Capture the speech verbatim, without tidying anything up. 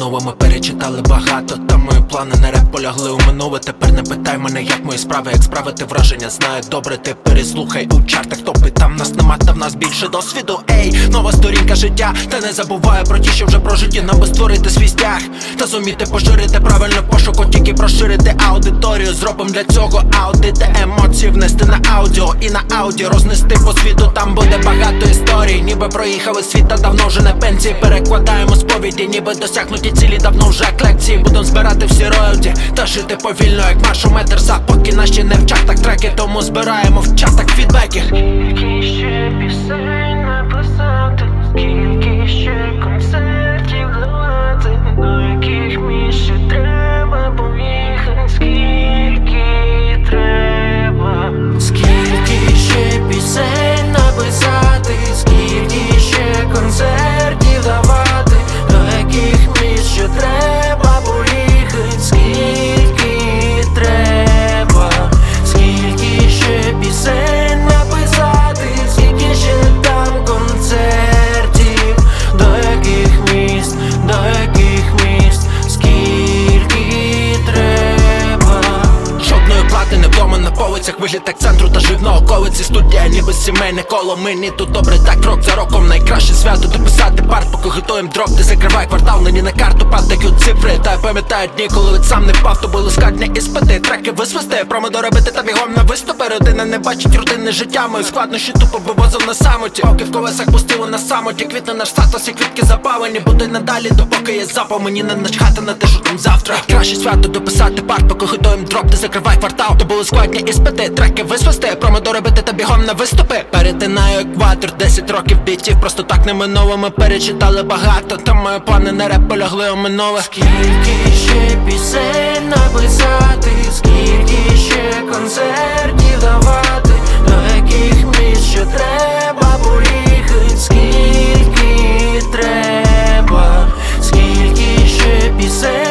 минулими перечитали багато, та мої плани на реп полягли у минуле. Тепер не питай мене, як мої справи, як справити враження. Знаю добре, ти переслухай у чартах топи. Там нас нема, та в нас більше досвіду. Ей, нова сторінка життя, та не забуваю про ті, що вже прожиті. Нам би створити свій стяг, та зуміти поширити правильно пошуку, тільки розширити аудиторію. Зробим для цього аудити емоції, внести на аудіо і на аудіо рознести по світу. Там буде багато історій, ніби проїхали світ, та давно вже на пенсії. Перекладаємо сповіді, ніби досягнуті цілі, давно вже як лекції. Будем збирати всі роялті та жити повільно, як маршометр за поки наші не в чатах треки, тому збираємо в чатах фідбеки. Скільки ще пісень написати, скільки ще концертів давати, до яких місць ще треба поїхати, скільки треба. Скільки ще пісень написати, скільки ще концертів давати, до яких місць ще треба поїхати, скільки треба. Скільки ще пісень написати, скільки ще там концертів, до яких міст, до яких міст, скільки треба. Жодної плати не вдома на полицях, вигляд як центру та жив на околиці. Студія ніби сімейне коло, мені тут добре так, рок за роком. Найкраще свято дописати парт, поки готуєм дроп. Ти закривай квартал, нині на карту падають цифри. Та я пам'ятаю дні, коли від сам не впав, то були складні іспити. Треки висвисти, промодо робити та бігом на виступи. Родина не бачить рутинне життя, мої складнощі тупо вивозив на самоті. Поки в колесах пустили на самоті, квітне наш статус і квітки запалені. Буде надалі, допоки є запал, мені не начхати на те, що там завтра. Краще свято дописати парт, поки готуєм дроп. Ти закривай квартал, то були складні іспити. Треки висвисти, промодо робити та бігом на виступи. Перетинаю екватор, десять років бітів, просто так не минуло, ми перечитали багато, та мої плани на реп полягли у минуле. Скільки ще пісень написати, скільки ще концертів давати, до яких місць ще треба поїхати, скільки треба. Скільки ще пісень